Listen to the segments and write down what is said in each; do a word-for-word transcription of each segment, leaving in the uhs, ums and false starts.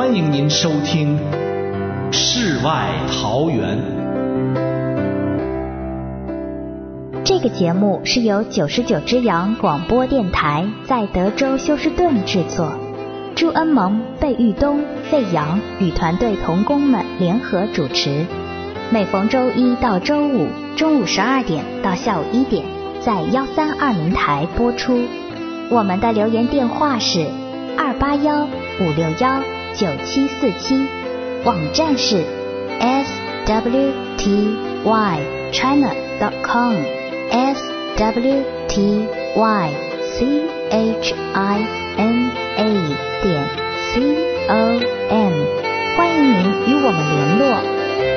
欢迎您收听《世外桃源》。 这个节目是由九十九只羊广播电台在德州休斯顿制作，朱恩蒙、贝玉东、费扬与团队同工们联合主持。每逢周一到周五中午十二点到下午一点，在幺三二零台播出。我们的留言电话是二八幺五六幺九七四七，网站是 s w t y china dot com s w t y c h i n a 点 c o m， 欢迎您与我们联络。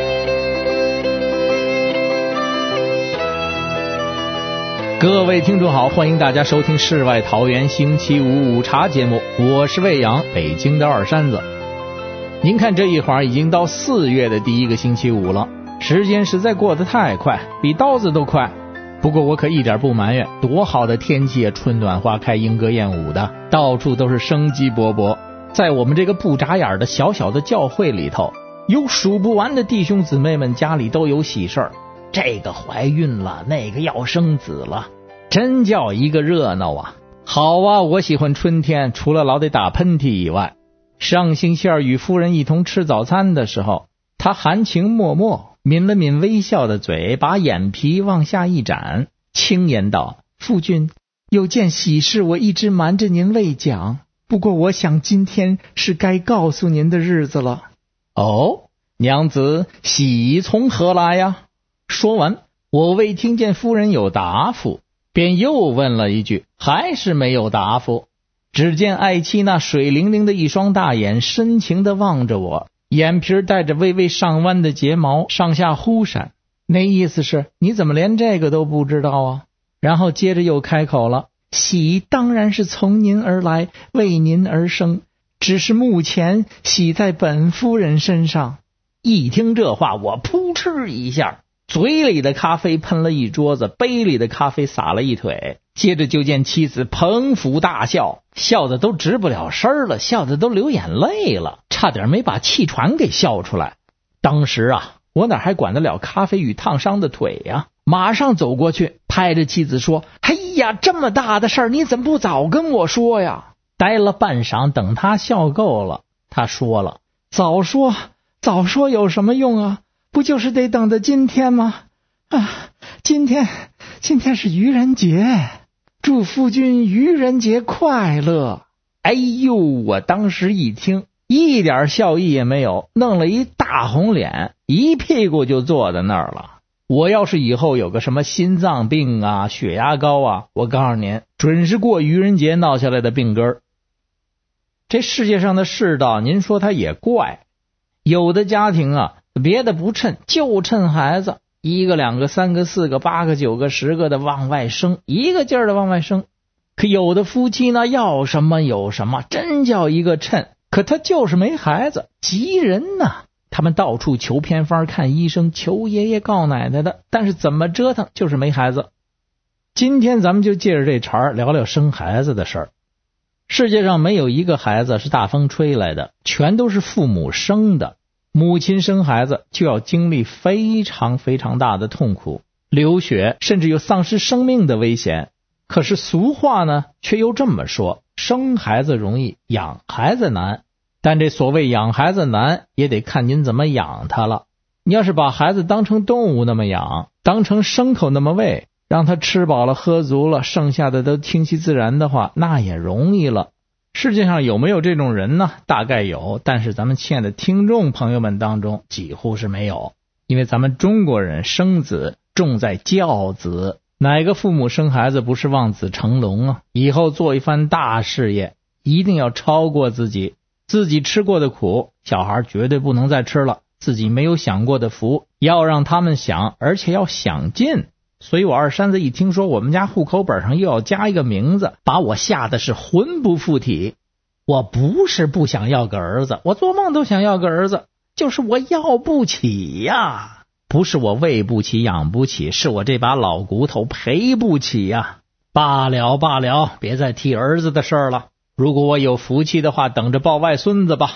各位听众好，欢迎大家收听世外桃源星期五午茶节目，我是魏阳，北京的二山子。您看这一会儿已经到四月的第一个星期五了，时间实在过得太快，比刀子都快。不过我可一点不埋怨，多好的天气啊，春暖花开，莺歌燕舞的，到处都是生机勃勃。在我们这个不眨眼的小小的教会里头，有数不完的弟兄姊妹们家里都有喜事儿，这个怀孕了，那个要生子了，真叫一个热闹啊！好啊，我喜欢春天，除了老得打喷嚏以外。上星期二与夫人一同吃早餐的时候，她含情脉脉，抿了抿微笑的嘴，把眼皮往下一展，轻言道：夫君，有件喜事我一直瞒着您未讲，不过我想今天是该告诉您的日子了。哦，娘子，喜从何来呀？说完，我未听见夫人有答复，便又问了一句，还是没有答复。只见爱妻那水灵灵的一双大眼深情地望着我，眼皮带着微微上弯的睫毛上下忽闪，那意思是你怎么连这个都不知道啊？然后接着又开口了，喜当然是从您而来，为您而生，只是目前喜在本夫人身上。一听这话，我扑哧一下，嘴里的咖啡喷了一桌子，杯里的咖啡洒了一腿，接着就见妻子捧腹大笑，笑得都直不了声了，笑得都流眼泪了，差点没把气喘给笑出来。当时啊，我哪还管得了咖啡与烫伤的腿呀？马上走过去拍着妻子说：哎呀，这么大的事儿，你怎么不早跟我说呀？待了半晌，等他笑够了，他说了：早说早说有什么用啊？不就是得等到今天吗？啊，今天今天是愚人节，祝夫君愚人节快乐。哎呦，我当时一听，一点笑意也没有，弄了一大红脸，一屁股就坐在那儿了。我要是以后有个什么心脏病啊、血压高啊，我告诉您，准是过愚人节闹下来的病根儿。这世界上的世道，您说它也怪，有的家庭啊，别的不趁，就趁孩子，一个两个三个四个八个九个十个的往外生，一个劲儿的往外生。可有的夫妻呢，要什么有什么，真叫一个趁，可他就是没孩子，急人呐。他们到处求偏方，看医生，求爷爷告奶奶的，但是怎么折腾就是没孩子。今天咱们就借着这茬聊聊生孩子的事儿。世界上没有一个孩子是大风吹来的，全都是父母生的。母亲生孩子就要经历非常非常大的痛苦，流血，甚至有丧失生命的危险。可是俗话呢，却又这么说：生孩子容易，养孩子难。但这所谓养孩子难，也得看您怎么养他了。你要是把孩子当成动物那么养，当成牲口那么喂，让他吃饱了喝足了，剩下的都听其自然的话，那也容易了。世界上有没有这种人呢？大概有，但是咱们亲爱的听众朋友们当中几乎是没有。因为咱们中国人生子重在教子，哪个父母生孩子不是望子成龙啊？以后做一番大事业，一定要超过自己，自己吃过的苦，小孩绝对不能再吃了，自己没有享过的福，要让他们享，而且要享尽。所以我二山子一听说我们家户口本上又要加一个名字，把我吓得是魂不附体。我不是不想要个儿子，我做梦都想要个儿子，就是我要不起呀。不是我喂不起养不起，是我这把老骨头赔不起呀。罢了罢了，别再提儿子的事儿了。如果我有福气的话，等着抱外孙子吧。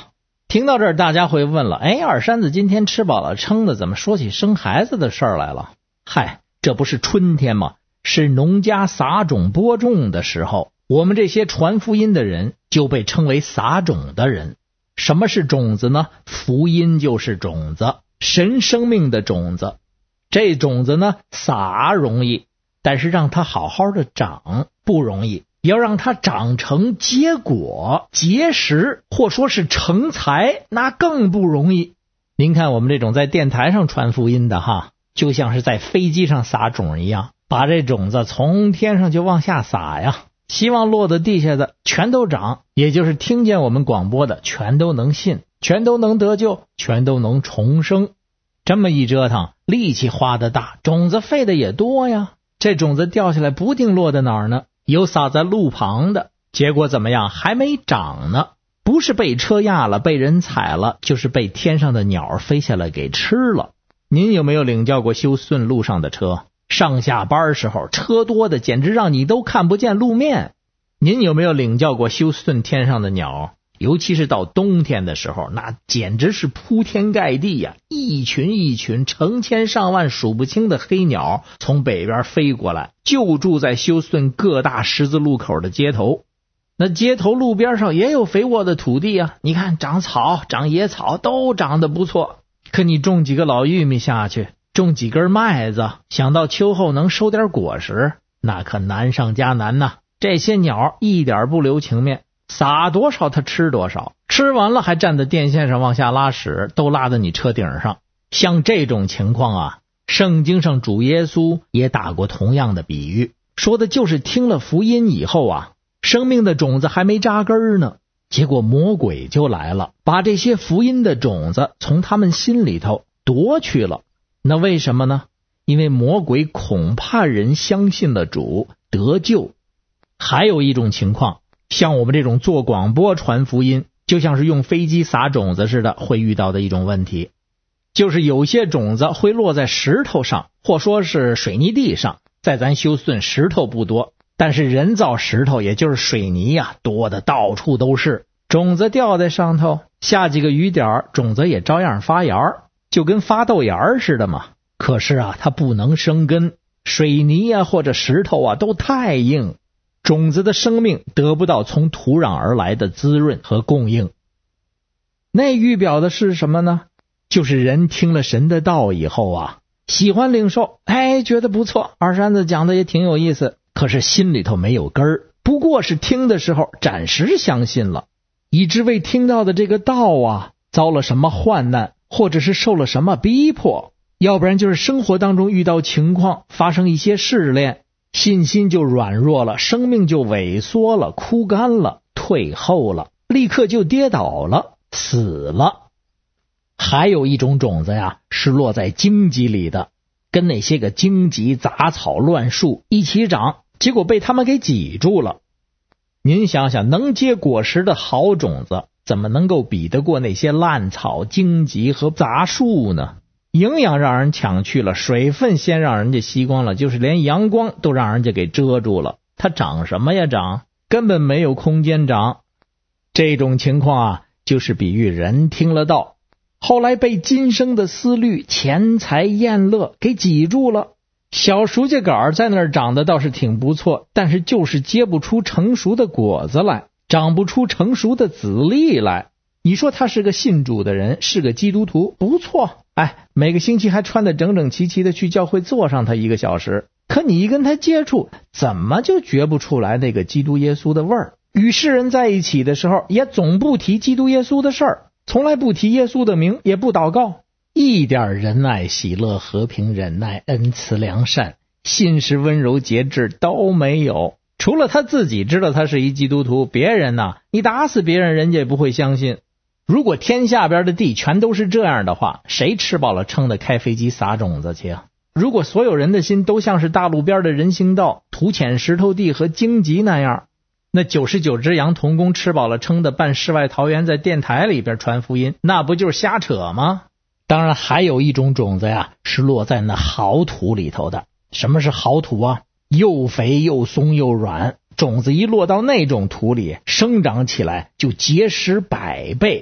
听到这儿，大家会问了，哎，二山子今天吃饱了撑的，怎么说起生孩子的事儿来了？嗨，这不是春天吗？是农家撒种播种的时候，我们这些传福音的人就被称为撒种的人。什么是种子呢？福音就是种子，神生命的种子。这种子呢，撒容易，但是让它好好的长不容易，要让它长成结果结实，或说是成才，那更不容易。您看我们这种在电台上传福音的哈，就像是在飞机上撒种一样，把这种子从天上就往下撒呀，希望落到地下的全都长，也就是听见我们广播的全都能信，全都能得救，全都能重生。这么一折腾，力气花得大，种子费的也多呀。这种子掉下来不定落在哪儿呢，有撒在路旁的，结果怎么样？还没长呢，不是被车压了，被人踩了，就是被天上的鸟飞下来给吃了。您有没有领教过修顺路上的车？上下班时候车多的简直让你都看不见路面。您有没有领教过修顺天上的鸟？尤其是到冬天的时候，那简直是铺天盖地呀、啊，一群一群成千上万数不清的黑鸟从北边飞过来，就住在休斯顿各大十字路口的街头。那街头路边上也有肥沃的土地啊，你看长草长野草都长得不错，可你种几个老玉米下去，种几根麦子，想到秋后能收点果实，那可难上加难呐。这些鸟一点不留情面，撒多少它吃多少，吃完了还站在电线上往下拉屎，都拉到你车顶上。像这种情况啊，圣经上主耶稣也打过同样的比喻，说的就是听了福音以后啊，生命的种子还没扎根呢，结果魔鬼就来了，把这些福音的种子从他们心里头夺去了。那为什么呢？因为魔鬼恐怕人相信了主得救。还有一种情况，像我们这种做广播传福音，就像是用飞机撒种子似的，会遇到的一种问题，就是有些种子会落在石头上，或说是水泥地上。在咱休斯顿石头不多，但是人造石头也就是水泥呀、啊，多的到处都是。种子掉在上头，下几个雨点，种子也照样发芽，就跟发豆芽似的嘛。可是啊，它不能生根，水泥啊或者石头啊都太硬，种子的生命得不到从土壤而来的滋润和供应。那预表的是什么呢？就是人听了神的道以后啊，喜欢领受，哎，觉得不错，二山子讲的也挺有意思，可是心里头没有根儿，不过是听的时候暂时相信了，以致为听到的这个道啊遭了什么患难，或者是受了什么逼迫，要不然就是生活当中遇到情况，发生一些试炼，信心就软弱了，生命就萎缩了，枯干了，退后了，立刻就跌倒了，死了。还有一种种子呀，是落在荆棘里的，跟那些个荆棘杂草乱树一起长，结果被他们给挤住了。您想想，能结果实的好种子怎么能够比得过那些烂草荆棘和杂树呢？营养让人抢去了，水分先让人家吸光了，就是连阳光都让人家给遮住了，它长什么呀长？根本没有空间长。这种情况啊，就是比喻人听了道，后来被今生的思虑、钱财、宴乐给挤住了。小熟秸杆在那儿长得倒是挺不错，但是就是结不出成熟的果子来，长不出成熟的籽粒来。你说他是个信主的人，是个基督徒，不错，哎，每个星期还穿得整整齐齐的去教会坐上他一个小时，可你一跟他接触，怎么就觉不出来那个基督耶稣的味儿？与世人在一起的时候，也总不提基督耶稣的事儿，从来不提耶稣的名，也不祷告，一点仁爱、喜乐、和平、忍耐、恩慈、良善、信实、温柔、节制都没有。除了他自己知道他是一基督徒，别人呢，你打死别人，人家也不会相信。如果天下边的地全都是这样的话，谁吃饱了撑的开飞机撒种子去啊？如果所有人的心都像是大路边的人行道、土浅石头地和荆棘那样，那九十九只羊童工吃饱了撑的办世外桃源，在电台里边传福音，那不就是瞎扯吗？当然还有一种种子呀，是落在那好土里头的。什么是好土啊？又肥又松又软，种子一落到那种土里，生长起来就结实百倍。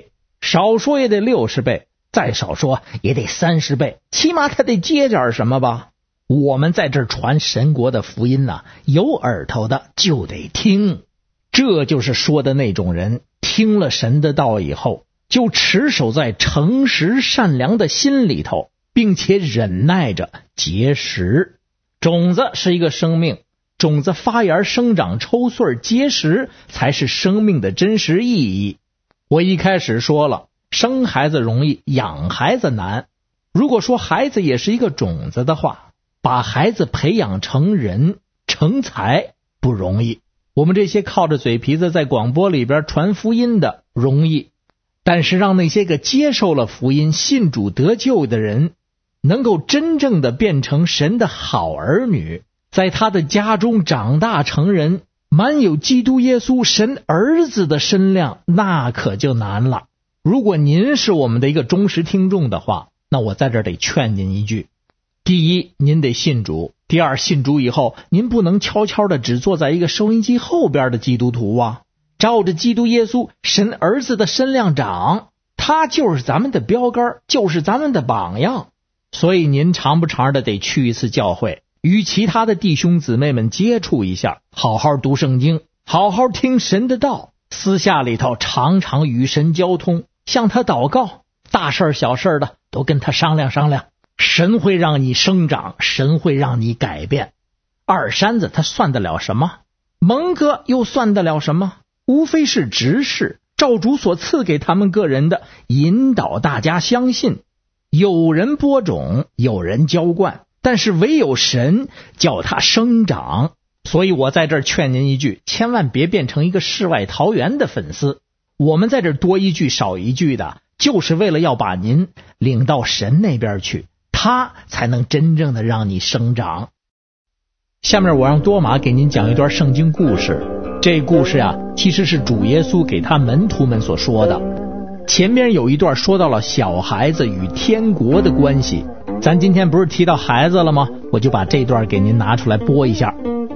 少说也得六十倍，再少说也得三十倍，起码他得接点什么吧。我们在这儿传神国的福音呢，有耳朵的就得听。这就是说的那种人，听了神的道以后，就持守在诚实善良的心里头，并且忍耐着结实。种子是一个生命，种子发芽生长抽穗结实才是生命的真实意义。我一开始说了，生孩子容易，养孩子难。如果说孩子也是一个种子的话，把孩子培养成人成才不容易。我们这些靠着嘴皮子在广播里边传福音的容易，但是让那些个接受了福音信主得救的人能够真正的变成神的好儿女，在他的家中长大成人，满有基督耶稣神儿子的身量，那可就难了。如果您是我们的一个忠实听众的话，那我在这儿得劝您一句，第一，您得信主；第二，信主以后，您不能悄悄的只坐在一个收音机后边的基督徒啊，照着基督耶稣神儿子的身量长，他就是咱们的标杆，就是咱们的榜样。所以您常不常的得去一次教会，与其他的弟兄姊妹们接触一下，好好读圣经，好好听神的道，私下里头常常与神交通，向他祷告，大事小事的都跟他商量商量。神会让你生长，神会让你改变。二山子他算得了什么？蒙哥又算得了什么？无非是执事，照主所赐给他们个人的，引导大家相信。有人播种，有人浇灌，但是唯有神叫他生长。所以我在这儿劝您一句，千万别变成一个世外桃源的粉丝。我们在这儿多一句少一句的，就是为了要把您领到神那边去，他才能真正的让你生长。下面我让多马给您讲一段圣经故事。这故事啊，其实是主耶稣给他门徒们所说的。前面有一段说到了小孩子与天国的关系，咱今天不是提到孩子了吗？我就把这段给您拿出来播一下。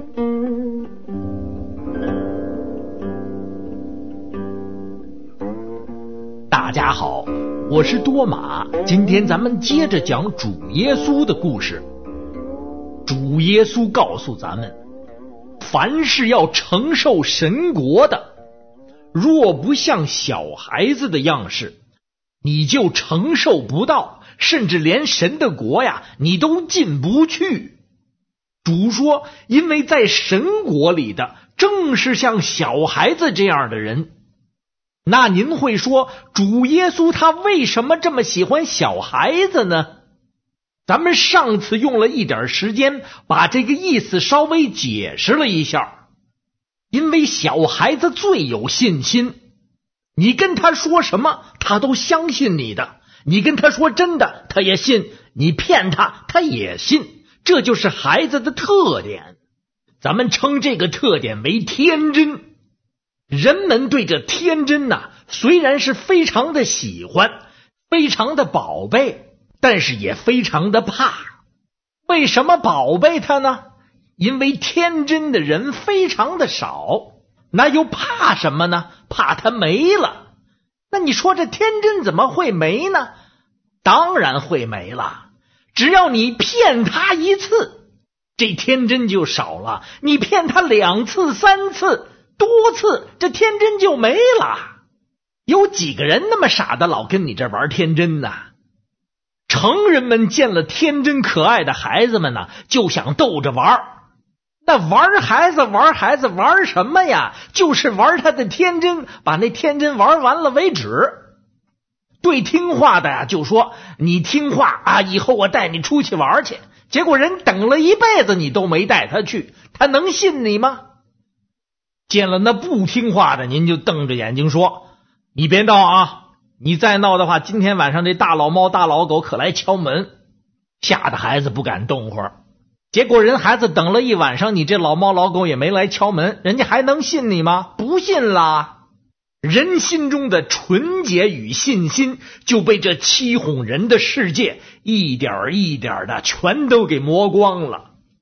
大家好，我是多马，今天咱们接着讲主耶稣的故事。主耶稣告诉咱们，凡是要承受神国的，若不像小孩子的样式，你就承受不到，甚至连神的国呀，你都进不去。主说，因为在神国里的正是像小孩子这样的人。那您会说，主耶稣他为什么这么喜欢小孩子呢？咱们上次用了一点时间把这个意思稍微解释了一下。因为小孩子最有信心，你跟他说什么他都相信你的，你跟他说真的他也信，你骗他他也信，这就是孩子的特点。咱们称这个特点为天真。人们对这天真呐、啊，虽然是非常的喜欢，非常的宝贝，但是也非常的怕。为什么宝贝他呢？因为天真的人非常的少。那又怕什么呢？怕他没了。那你说这天真怎么会没呢？当然会没了。只要你骗他一次，这天真就少了。你骗他两次三次多次，这天真就没了。有几个人那么傻的老跟你这玩天真呢？成人们见了天真可爱的孩子们呢，就想逗着玩。那玩孩子玩孩子玩什么呀？就是玩他的天真，把那天真玩完了为止。对听话的呀，就说你听话啊，以后我带你出去玩去。结果人等了一辈子你都没带他去，他能信你吗？见了那不听话的，您就瞪着眼睛说，你别闹啊，你再闹的话，今天晚上这大老猫大老狗可来敲门。吓得孩子不敢动会儿。结果人孩子等了一晚上，你这老猫老狗也没来敲门，人家还能信你吗？不信啦。人心中的纯洁与信心就被这欺哄人的世界一点一点的全都给磨光了。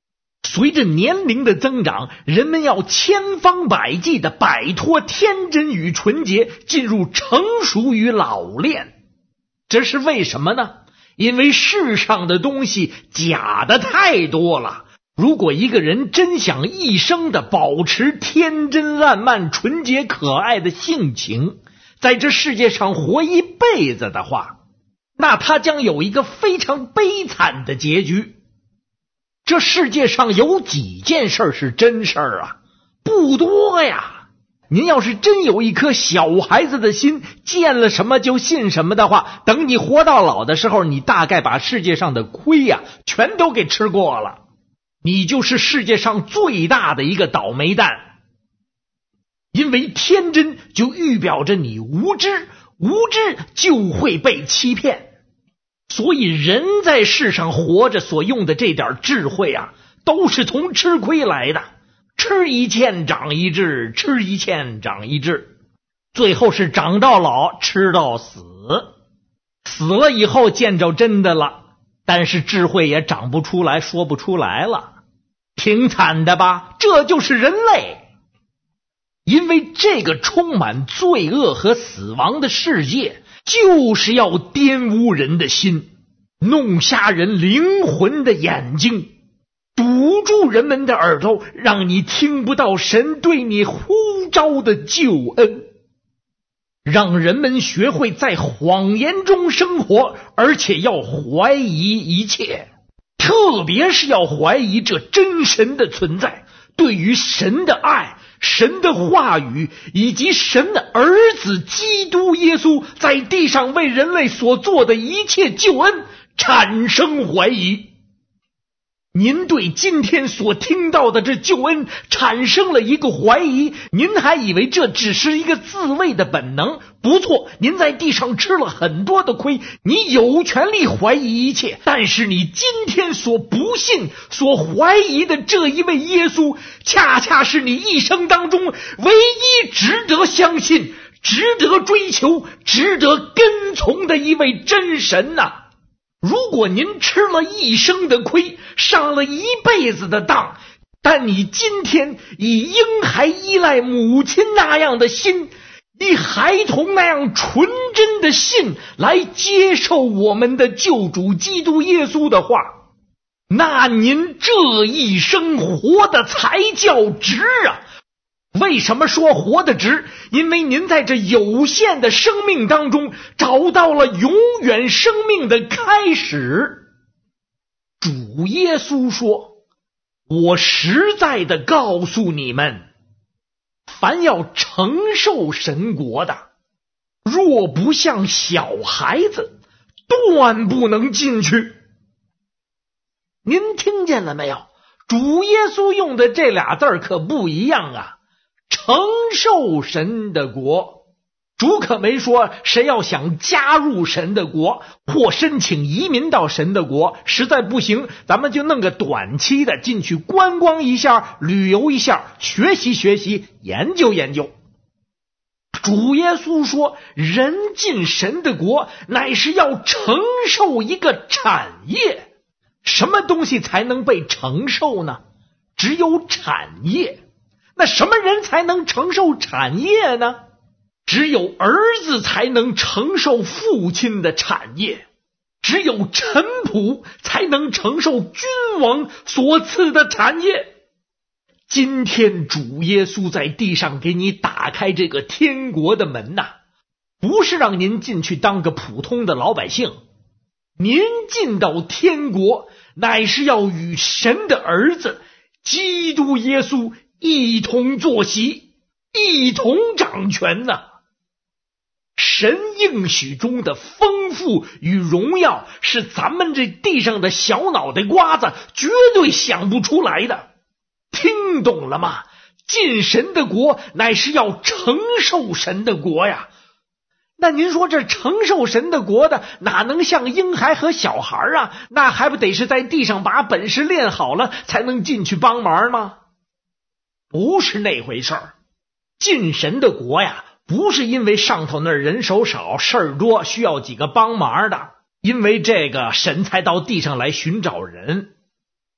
随着年龄的增长，人们要千方百计地摆脱天真与纯洁，进入成熟与老练。这是为什么呢？因为世上的东西假的太多了。如果一个人真想一生的保持天真烂漫、纯洁可爱的性情，在这世界上活一辈子的话，那他将有一个非常悲惨的结局。这世界上有几件事是真事儿啊？不多呀。您要是真有一颗小孩子的心，见了什么就信什么的话，等你活到老的时候，你大概把世界上的亏呀、啊、全都给吃过了。你就是世界上最大的一个倒霉蛋。因为天真就预表着你无知，无知就会被欺骗。所以人在世上活着所用的这点智慧啊，都是从吃亏来的。吃一堑长一智，吃一堑长一智，最后是长到老，吃到死。死了以后见着真的了，但是智慧也长不出来，说不出来了，挺惨的吧？这就是人类。因为这个充满罪恶和死亡的世界，就是要玷污人的心，弄瞎人灵魂的眼睛，堵住人们的耳朵，让你听不到神对你呼召的救恩，让人们学会在谎言中生活，而且要怀疑一切，特别是要怀疑这真神的存在，对于神的爱、神的话语以及神的儿子基督耶稣在地上为人类所做的一切救恩产生怀疑。您对今天所听到的这救恩产生了一个怀疑，您还以为这只是一个自卫的本能。不错，您在地上吃了很多的亏，你有权利怀疑一切，但是你今天所不信、所怀疑的这一位耶稣，恰恰是你一生当中唯一值得相信、值得追求、值得跟从的一位真神呐、啊！如果您吃了一生的亏，上了一辈子的当，但你今天以婴孩依赖母亲那样的心，以孩童那样纯真的信来接受我们的救主基督耶稣的话，那您这一生活的才叫值啊！为什么说活得值？因为您在这有限的生命当中找到了永远生命的开始。主耶稣说，我实在的告诉你们，凡要承受神国的，若不像小孩子，断不能进去。您听见了没有？主耶稣用的这俩字儿可不一样啊，承受神的国。主可没说谁要想加入神的国或申请移民到神的国，实在不行咱们就弄个短期的进去观光一下，旅游一下，学习学习，研究研究。主耶稣说，人进神的国乃是要承受一个产业。什么东西才能被承受呢？只有产业。那什么人才能承受产业呢？只有儿子才能承受父亲的产业，只有臣仆才能承受君王所赐的产业。今天主耶稣在地上给你打开这个天国的门呐、啊，不是让您进去当个普通的老百姓，您进到天国乃是要与神的儿子基督耶稣一同坐席，一同掌权呐、啊。神应许中的丰富与荣耀是咱们这地上的小脑袋瓜子绝对想不出来的。听懂了吗？进神的国乃是要承受神的国呀。那您说这承受神的国的哪能像婴孩和小孩啊？那还不得是在地上把本事练好了才能进去帮忙吗？不是那回事儿。进神的国呀，不是因为上头那儿人手少事儿多需要几个帮忙的，因为这个神才到地上来寻找人。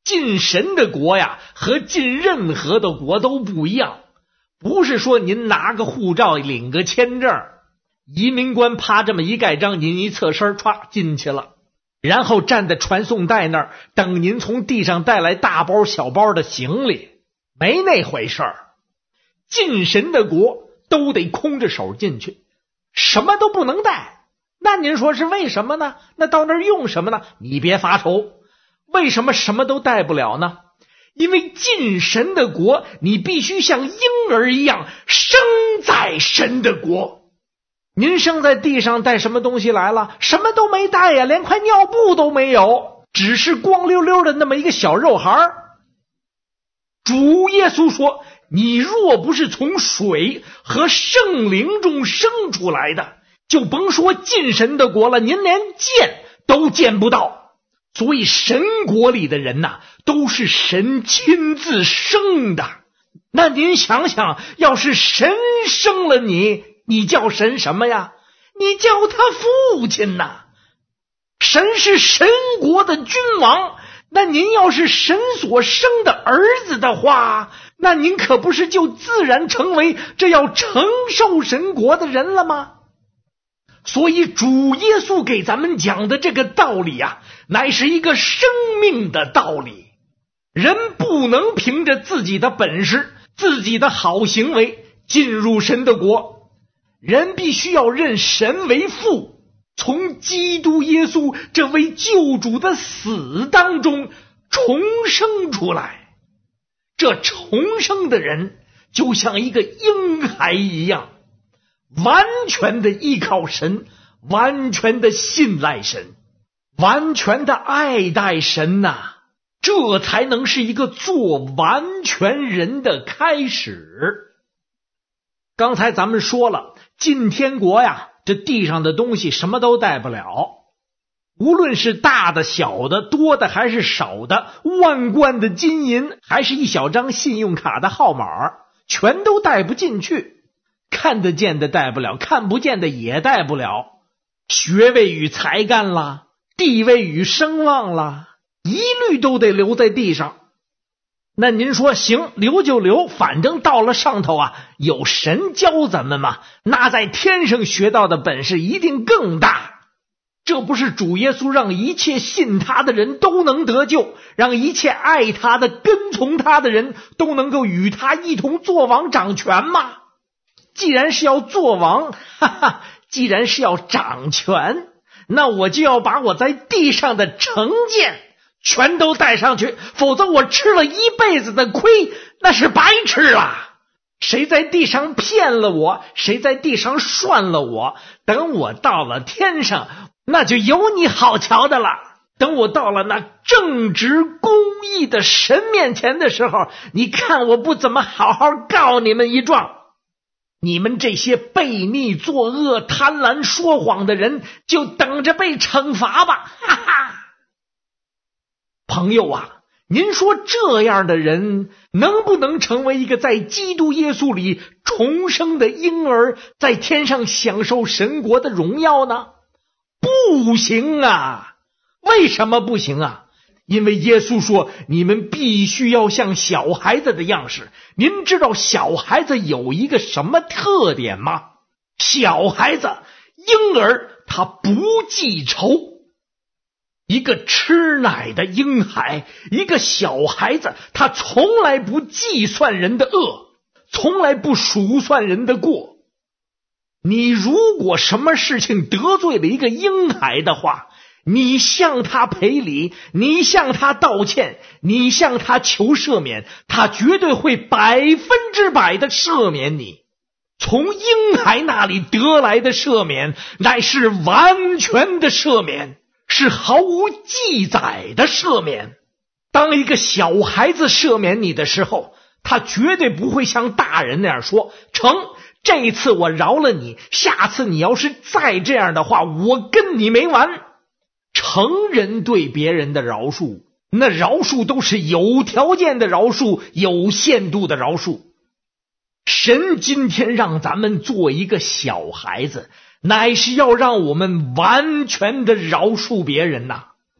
进神的国呀，和进任何的国都不一样。不是说您拿个护照领个签证，移民官啪这么一盖章，您一侧身歘进去了，然后站在传送带那儿等您从地上带来大包小包的行李，没那回事儿。进神的国都得空着手进去，什么都不能带。那您说是为什么呢？那到那儿用什么呢？你别发愁。为什么什么都带不了呢？因为进神的国，你必须像婴儿一样生在神的国。您生在地上带什么东西来了？什么都没带呀，连块尿布都没有，只是光溜溜的那么一个小肉孩儿。主耶稣说，你若不是从水和圣灵中生出来的，就甭说进神的国了，您连见都见不到。所以神国里的人呐，都是神亲自生的。那您想想，要是神生了你，你叫神什么呀？你叫他父亲呐。神是神国的君王，那您要是神所生的儿子的话，那您可不是就自然成为这要承受神国的人了吗？所以主耶稣给咱们讲的这个道理啊，乃是一个生命的道理。人不能凭着自己的本事、自己的好行为进入神的国，人必须要认神为父，从基督耶稣这位救主的死当中重生出来。这重生的人就像一个婴孩一样，完全的依靠神，完全的信赖神，完全的爱戴神呐、啊，这才能是一个做完全人的开始。刚才咱们说了，进天国呀，这地上的东西什么都带不了，无论是大的小的，多的还是少的，万贯的金银还是一小张信用卡的号码，全都带不进去。看得见的带不了，看不见的也带不了。学位与才干啦，地位与声望啦，一律都得留在地上。那您说行，留就留，反正到了上头啊，有神教咱们嘛，那在天上学到的本事一定更大。这不是主耶稣让一切信他的人都能得救，让一切爱他的、跟从他的人都能够与他一同做王掌权吗？既然是要做王，哈哈，既然是要掌权，那我就要把我在地上的成见全都带上去，否则我吃了一辈子的亏，那是白吃了。谁在地上骗了我，谁在地上涮了我，等我到了天上，那就有你好瞧的了。等我到了那正直公义的神面前的时候，你看我不怎么好好告你们一状。你们这些悖逆作恶、贪婪说谎的人，就等着被惩罚吧！哈哈。朋友啊，您说这样的人能不能成为一个在基督耶稣里重生的婴儿，在天上享受神国的荣耀呢？不行啊！为什么不行啊？因为耶稣说，你们必须要像小孩子的样式。您知道小孩子有一个什么特点吗？小孩子、婴儿，他不记仇。一个吃奶的婴孩，一个小孩子，他从来不计算人的恶，从来不数算人的过。你如果什么事情得罪了一个婴孩的话，你向他赔礼，你向他道歉，你向他求赦免，他绝对会百分之百的赦免你。从婴孩那里得来的赦免，乃是完全的赦免，是毫无记载的赦免。当一个小孩子赦免你的时候，他绝对不会像大人那样说，成，这一次我饶了你，下次你要是再这样的话，我跟你没完。成人对别人的饶恕，那饶恕都是有条件的饶恕，有限度的饶恕。神今天让咱们做一个小孩子，乃是要让我们完全的饶恕别人呐、啊，不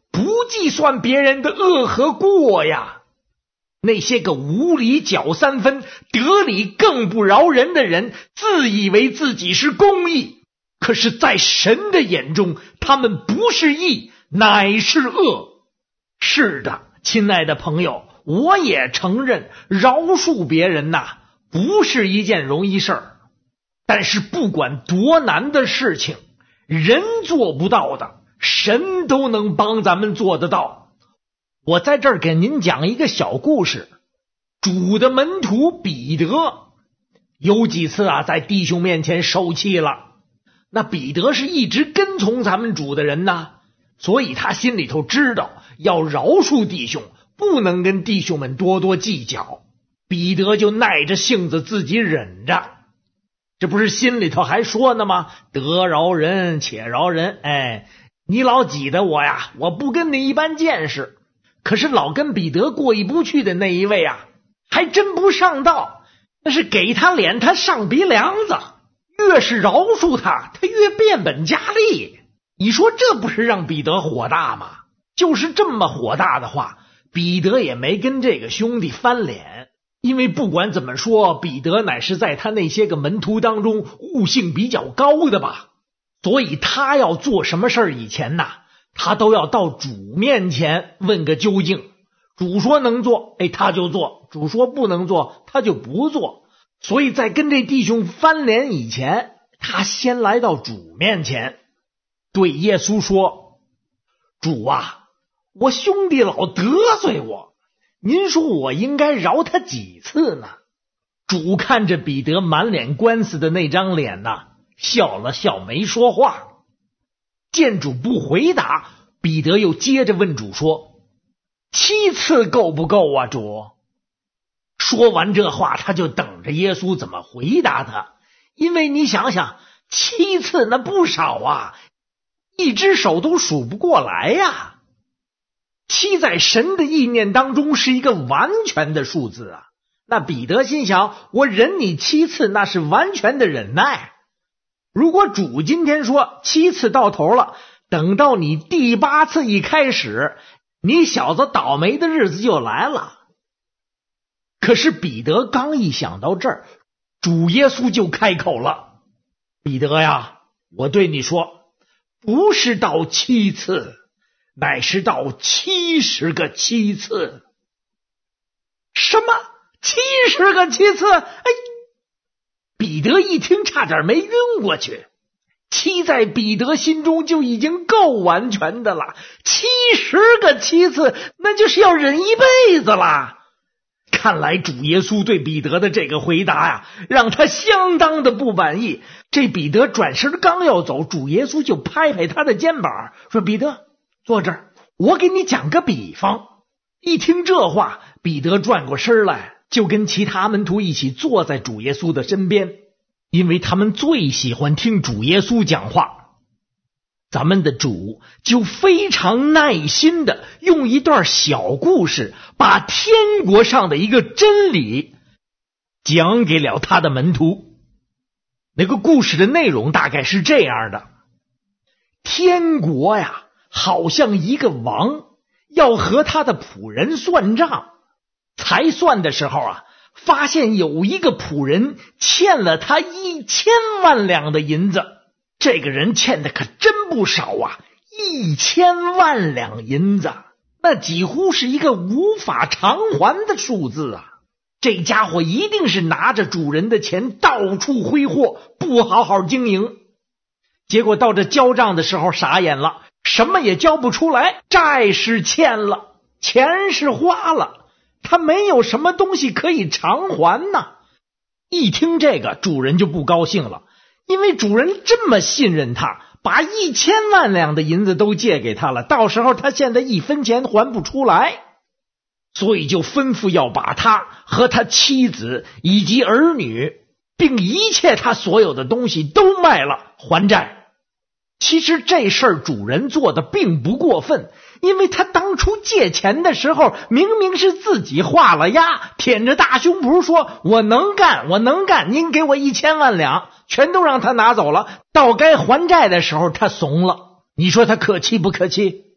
计算别人的恶和过呀。那些个无理搅三分、得理更不饶人的人，自以为自己是公义，可是在神的眼中，他们不是义，乃是恶。是的，亲爱的朋友，我也承认饶恕别人呐，不是一件容易事儿。但是不管多难的事情，人做不到的，神都能帮咱们做得到。我在这儿给您讲一个小故事。主的门徒彼得有几次啊，在弟兄面前受气了。那彼得是一直跟从咱们主的人呐，所以他心里头知道要饶恕弟兄，不能跟弟兄们多多计较。彼得就耐着性子自己忍着，这不是心里头还说呢吗？得饶人且饶人，哎，你老挤得我呀，我不跟你一般见识。可是老跟彼得过意不去的那一位啊，还真不上道，那是给他脸他上鼻梁子，越是饶恕他，他越变本加厉。你说这不是让彼得火大吗？就是这么火大的话，彼得也没跟这个兄弟翻脸，因为不管怎么说，彼得乃是在他那些个门徒当中悟性比较高的吧，所以他要做什么事儿以前呐，他都要到主面前问个究竟。主说能做，哎，他就做；主说不能做，他就不做。所以在跟这弟兄翻脸以前，他先来到主面前，对耶稣说：主啊，我兄弟老得罪我，您说我应该饶他几次呢？主看着彼得满脸官司的那张脸呐，笑了笑没说话。见主不回答，彼得又接着问主说：七次够不够啊，主？说完这话，他就等着耶稣怎么回答他。因为你想想，七次那不少啊，一只手都数不过来呀。七在神的意念当中是一个完全的数字啊。那彼得心想，我忍你七次，那是完全的忍耐。如果主今天说七次到头了，等到你第八次一开始，你小子倒霉的日子就来了。可是彼得刚一想到这儿，主耶稣就开口了：彼得呀，我对你说，不是到七次，乃是到七十个七次。什么？七十个七次？哎，彼得一听差点没晕过去。七在彼得心中就已经够完全的了，七十个七次，那就是要忍一辈子啦。看来主耶稣对彼得的这个回答呀，让他相当的不满意。这彼得转身刚要走，主耶稣就拍拍他的肩膀，说：彼得，坐这儿，我给你讲个比方。一听这话，彼得转过身来，就跟其他门徒一起坐在主耶稣的身边，因为他们最喜欢听主耶稣讲话。咱们的主就非常耐心的用一段小故事，把天国上的一个真理讲给了他的门徒。那个故事的内容大概是这样的：天国呀，好像一个王要和他的仆人算账，才算的时候啊，发现有一个仆人欠了他一千万两的银子。这个人欠的可真不少啊，一千万两银子，那几乎是一个无法偿还的数字啊！这家伙一定是拿着主人的钱到处挥霍，不好好经营。结果到这交账的时候傻眼了，什么也交不出来，债是欠了，钱是花了，他没有什么东西可以偿还呢。一听这个，主人就不高兴了。因为主人这么信任他，把一千万两的银子都借给他了，到时候他现在一分钱还不出来，所以就吩咐要把他和他妻子以及儿女并一切他所有的东西都卖了还债。其实这事儿主人做的并不过分，因为他当初借钱的时候明明是自己画了押，舔着大胸脯说我能干我能干，您给我一千万两，全都让他拿走了。到该还债的时候他怂了，你说他可气不可气？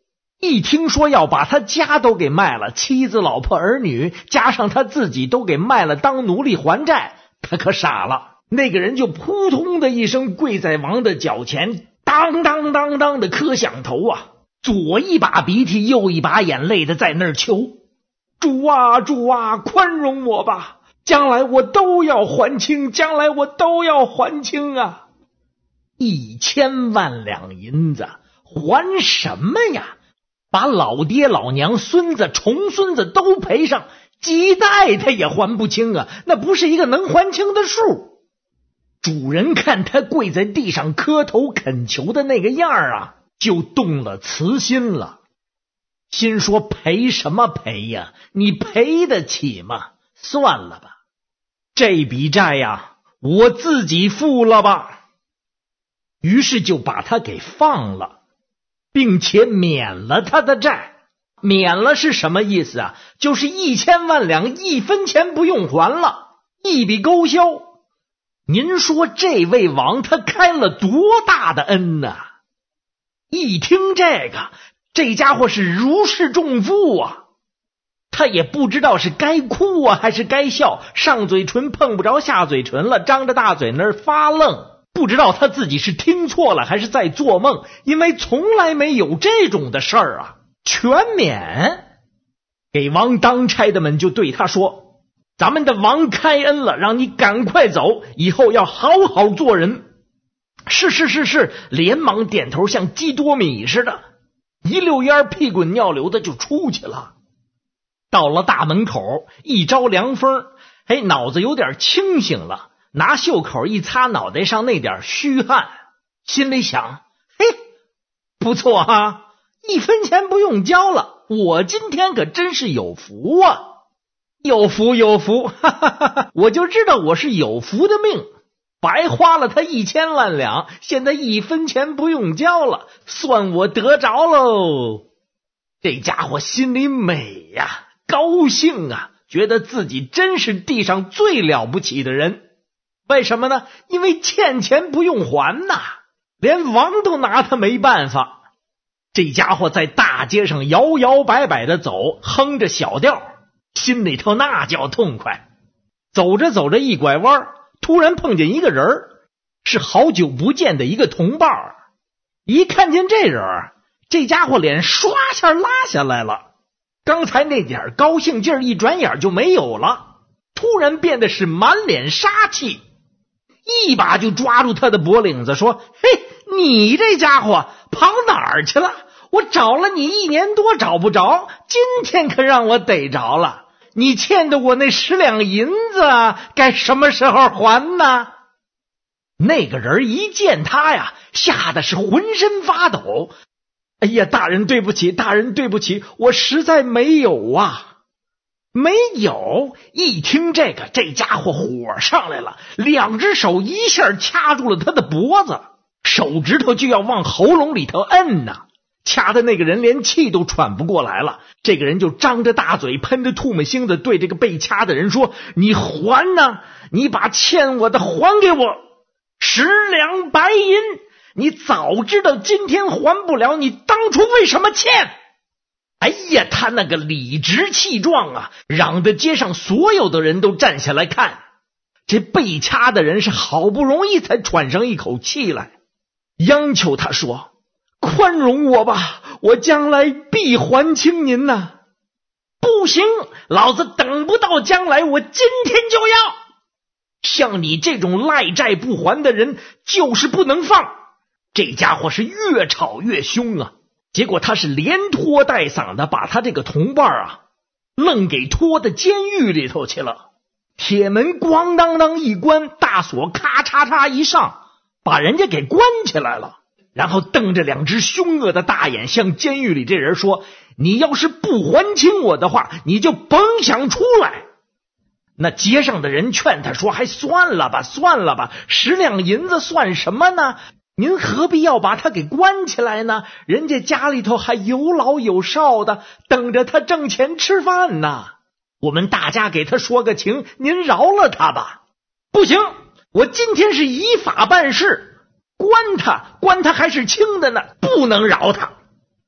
一听说要把他家都给卖了，妻子老婆儿女加上他自己都给卖了当奴隶还债，他可傻了。那个人就扑通的一声跪在王的脚前，当当当当的磕响头啊，左一把鼻涕右一把眼泪的在那儿求，主啊主啊，宽容我吧，将来我都要还清，将来我都要还清啊！一千万两银子还什么呀？把老爹老娘孙子重孙子都赔上，几代他也还不清啊，那不是一个能还清的数。主人看他跪在地上磕头恳求的那个样啊，就动了慈心了，心说赔什么赔呀？你赔得起吗？算了吧，这笔债呀，我自己付了吧。于是就把他给放了，并且免了他的债。免了是什么意思啊？就是一千万两一分钱不用还了，一笔勾销。您说这位王他开了多大的恩呐！一听这个，这家伙是如释重负啊，他也不知道是该哭啊还是该笑，上嘴唇碰不着下嘴唇了，张着大嘴那儿发愣，不知道他自己是听错了还是在做梦，因为从来没有这种的事儿啊。全免。给王当差的们就对他说，咱们的王开恩了，让你赶快走，以后要好好做人。是是是是，连忙点头，像鸡多米似的，一溜烟屁滚尿流的就出去了。到了大门口，一招凉风，哎，脑子有点清醒了，拿袖口一擦脑袋上那点虚汗，心里想，嘿，不错啊，一分钱不用交了，我今天可真是有福啊，有福有福，哈哈哈哈，我就知道我是有福的命，白花了他一千万两，现在一分钱不用交了，算我得着喽。这家伙心里美呀，高兴啊，觉得自己真是地上最了不起的人。为什么呢？因为欠钱不用还呐，连王都拿他没办法。这家伙在大街上摇摇摆摆的走，哼着小调，心里头那叫痛快。走着走着一拐弯，突然碰见一个人，是好久不见的一个同伴。一看见这人，这家伙脸唰下拉下来了，刚才那点高兴劲儿一转眼就没有了，突然变得是满脸杀气，一把就抓住他的脖领子说，嘿，你这家伙跑哪儿去了？我找了你一年多找不着，今天可让我逮着了。你欠的我那十两银子该什么时候还呢？那个人一见他呀，吓得是浑身发抖。哎呀，大人对不起，大人对不起，我实在没有啊。没有。一听这个，这家伙火上来了，两只手一下掐住了他的脖子，手指头就要往喉咙里头摁呢，掐的那个人连气都喘不过来了。这个人就张着大嘴喷着唾沫星子对这个被掐的人说，你还呢，你把欠我的还给我，十两白银，你早知道今天还不了，你当初为什么欠？哎呀，他那个理直气壮啊，嚷得街上所有的人都站下来看。这被掐的人是好不容易才喘上一口气来，央求他说，宽容我吧，我将来必还清您呐。不行，老子等不到将来，我今天就要。像你这种赖债不还的人就是不能放。这家伙是越吵越凶啊，结果他是连拖带搡的把他这个同伴啊愣给拖到监狱里头去了。铁门咣当当一关，大锁咔嚓嚓一上，把人家给关起来了。然后瞪着两只凶恶的大眼向监狱里这人说，你要是不还清我的话，你就甭想出来。那街上的人劝他说，还算了吧算了吧，十两银子算什么呢？您何必要把他给关起来呢？人家家里头还有老有少的，等着他挣钱吃饭呢。我们大家给他说个情，您饶了他吧。不行，我今天是依法办事，关他关他还是轻的呢，不能饶他。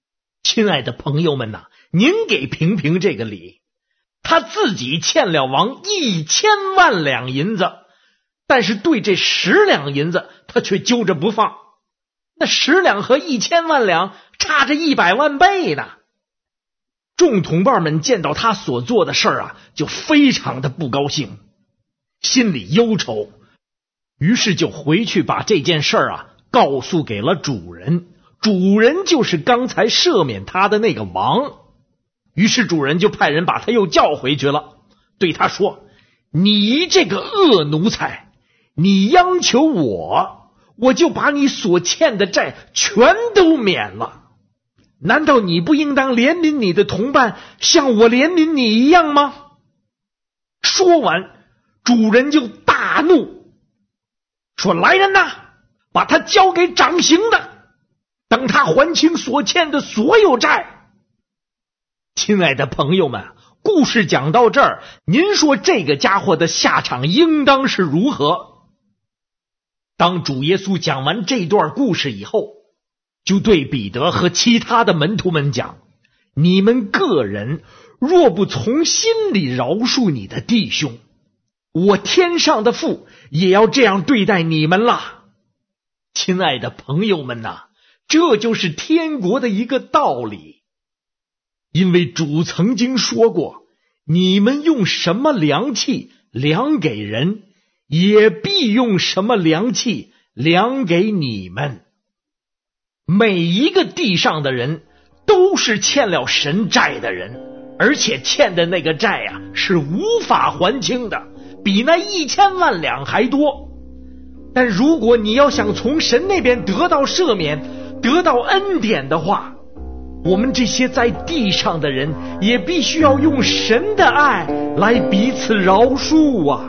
亲爱的朋友们呐、啊，您给评评这个理。他自己欠了王一千万两银子，但是对这十两银子他却揪着不放。那十两和一千万两差着一百万倍呢。众同伴们见到他所做的事儿啊，就非常的不高兴，心里忧愁，于是就回去把这件事儿啊告诉给了主人。主人就是刚才赦免他的那个王。于是主人就派人把他又叫回去了，对他说：你这个恶奴才，你央求我，我就把你所欠的债全都免了。难道你不应当怜悯你的同伴，像我怜悯你一样吗？说完，主人就大怒，说：来人呐，把他交给掌刑的，等他还清所欠的所有债。亲爱的朋友们，故事讲到这儿，您说这个家伙的下场应当是如何？当主耶稣讲完这段故事以后，就对彼得和其他的门徒们讲：你们个人若不从心里饶恕你的弟兄，我天上的父也要这样对待你们啦。亲爱的朋友们呐、啊，这就是天国的一个道理。因为主曾经说过，你们用什么量器量给人，也必用什么量器量给你们。每一个地上的人都是欠了神债的人，而且欠的那个债啊是无法还清的，比那一千万两还多。但如果你要想从神那边得到赦免，得到恩典的话，我们这些在地上的人也必须要用神的爱来彼此饶恕啊。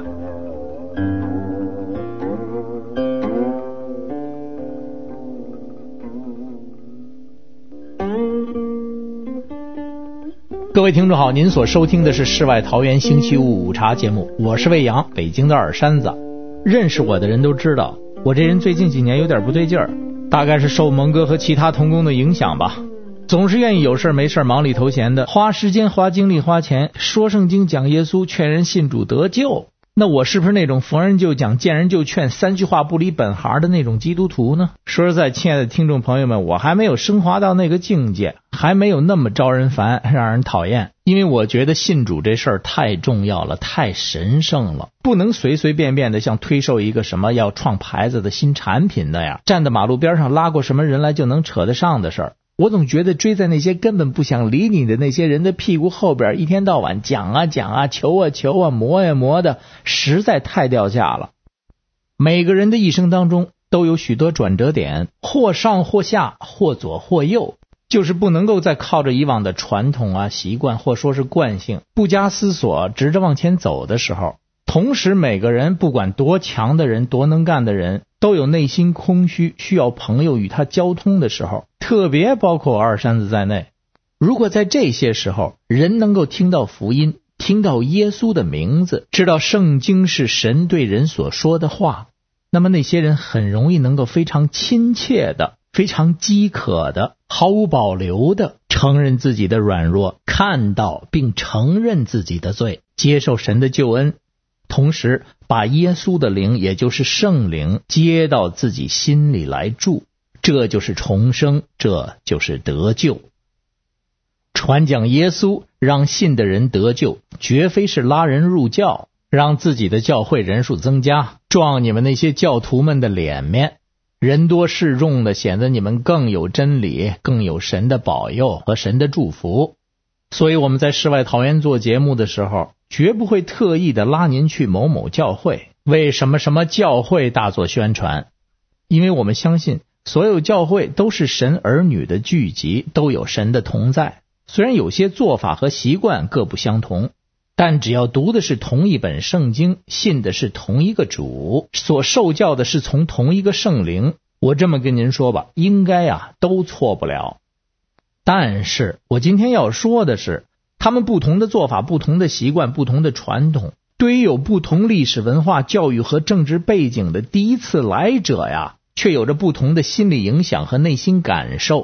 各位听众好，您所收听的是世外桃源星期五午茶节目，我是魏阳，北京的二山子。认识我的人都知道，我这人最近几年有点不对劲儿，大概是受蒙哥和其他同工的影响吧。总是愿意有事没事忙里偷闲的，花时间花精力花钱说圣经讲耶稣劝人信主得救。那我是不是那种逢人就讲见人就劝三句话不离本行的那种基督徒呢？说实在，亲爱的听众朋友们，我还没有升华到那个境界，还没有那么招人烦让人讨厌。因为我觉得信主这事儿太重要了，太神圣了，不能随随便便的像推售一个什么要创牌子的新产品的呀，站在马路边上拉过什么人来就能扯得上的事儿。我总觉得追在那些根本不想理你的那些人的屁股后边，一天到晚讲啊讲啊，求啊求啊，磨呀磨的，实在太掉价了。每个人的一生当中都有许多转折点，或上或下，或左或右，就是不能够再靠着以往的传统啊习惯或说是惯性不加思索直着往前走的时候。同时每个人不管多强的人多能干的人都有内心空虚需要朋友与他交通的时候，特别包括二山子在内。如果在这些时候人能够听到福音，听到耶稣的名字，知道圣经是神对人所说的话，那么那些人很容易能够非常亲切的非常饥渴的毫无保留的承认自己的软弱，看到并承认自己的罪，接受神的救恩，同时把耶稣的灵也就是圣灵接到自己心里来住，这就是重生，这就是得救。传讲耶稣让信的人得救，绝非是拉人入教，让自己的教会人数增加，撞你们那些教徒们的脸面，人多势众的显得你们更有真理，更有神的保佑和神的祝福。所以我们在世外桃源做节目的时候，绝不会特意的拉您去某某教会，为什么什么教会大做宣传。因为我们相信所有教会都是神儿女的聚集，都有神的同在。虽然有些做法和习惯各不相同，但只要读的是同一本圣经，信的是同一个主，所受教的是从同一个圣灵，我这么跟您说吧，应该啊都错不了。但是我今天要说的是，他们不同的做法，不同的习惯，不同的传统，对于有不同历史文化教育和政治背景的第一次来者呀，却有着不同的心理影响和内心感受。